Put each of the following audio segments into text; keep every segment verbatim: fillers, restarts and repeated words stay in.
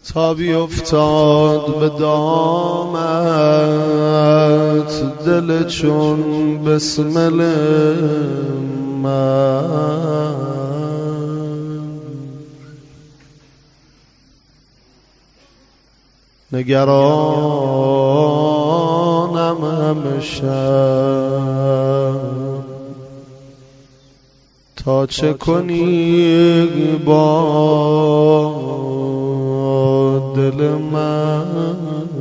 تا بیفتاد به دامت دل چون بسمل من، نگرانم همه شب تا چه کنی با دل من.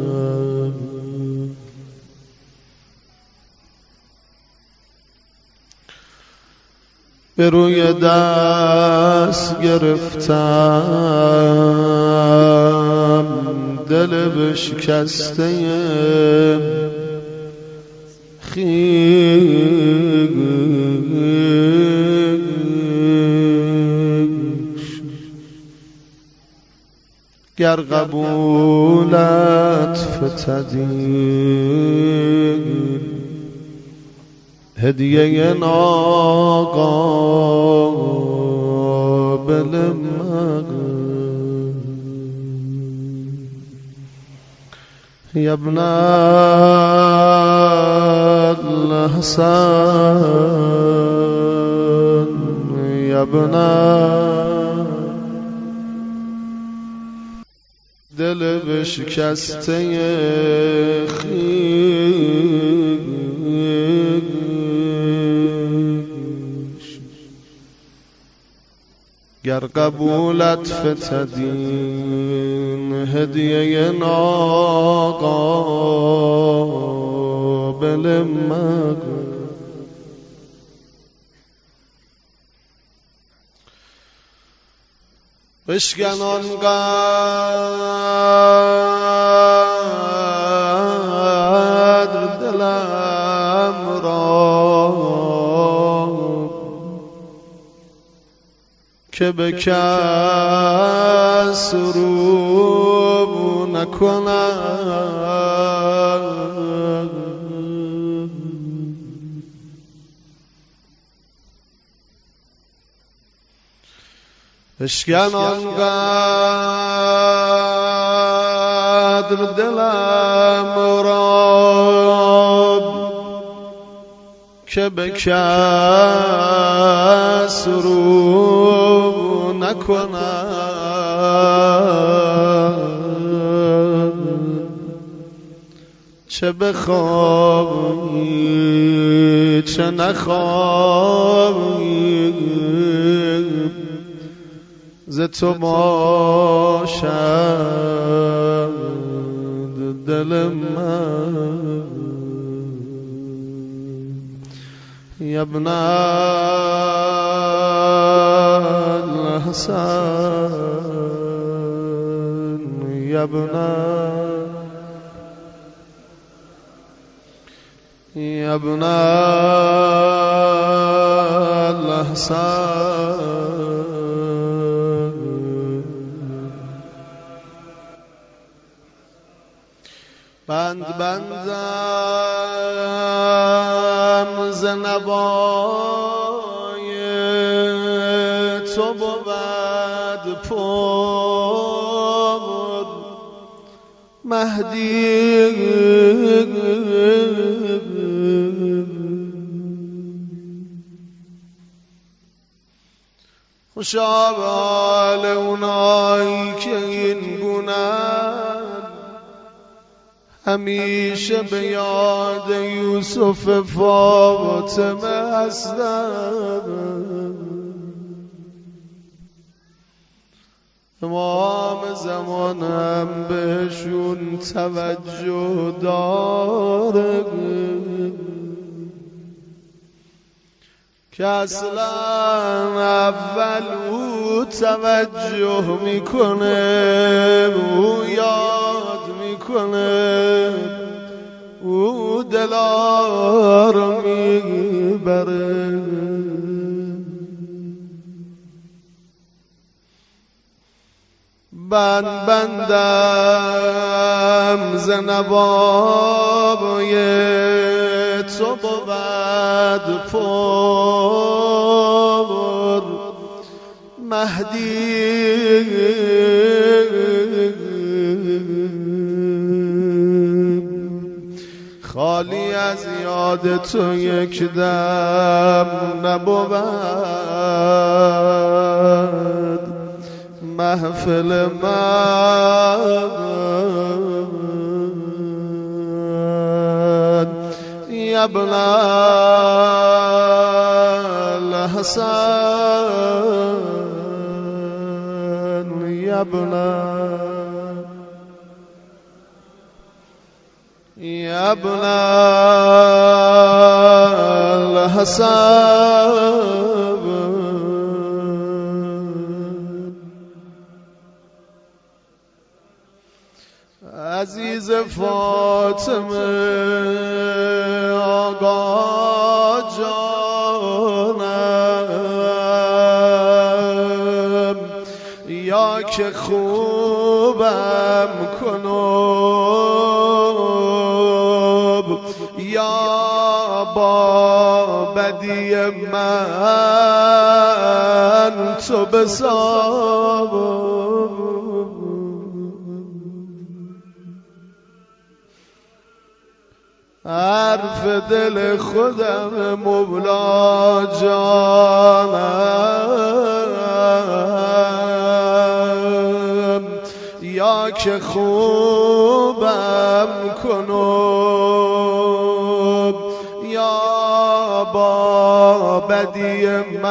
به روی دست گرفتم دل بشکسته خویش، گر قبولت فتدی هدیه ناقابل من. یا ابن الحسن یا ابن دل بشکسته خویش، گر قبولت فتدین هدیه ناقابل من. بشکن آنقدر دلم را که به کس رو نکنم. بشکن آنقدر دلم را که به کس رو نکنم. چه بخواهی چه نخواهی ز تو باشد دل من. یا ابن الحسن یا ابن یا ابن الحسن بند بندم ز نوای تو بود پر مهدی، خوشا به حال اونایی که این گونه‌اند، همیشه به یاد یوسف فاطمه هستم. امام زمان هم بهشون توجه داره که اصلا اول او توجه میکنه، او یاد میکنه، او دلا رو میبره. بند بندم ز نوای تو بود پر مهدی، خالی از یاد تو یک دم نبود محفل من یا ابن الحسن یا ابن یا ابن الحسن عزیز فاطمه آقا جانم یا که خوبم کنم یا با بدی من تو بسام حرف دل خودم مولا جانم یا که خوبم کنم یا با بدی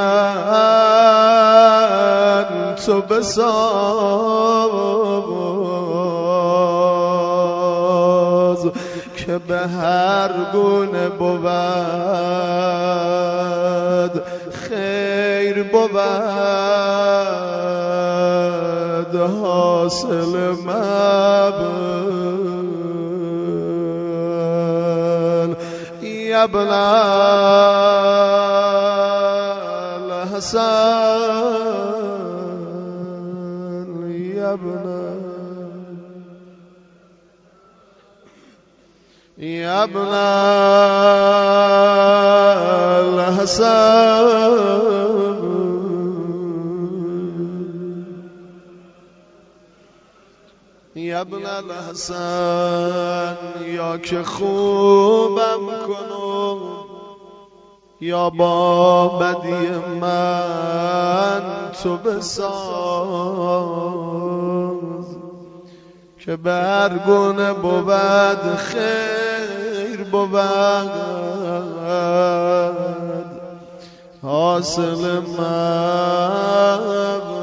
من تو بساز که به هر گونه بود خیر بود حاصل مبن یا ابن الحسن یا ابن یا ابن الحسن یا ابن الحسن یا که خوبم کنم یا با بدی من تو بساز که برگونه بود خیر بود حاصل من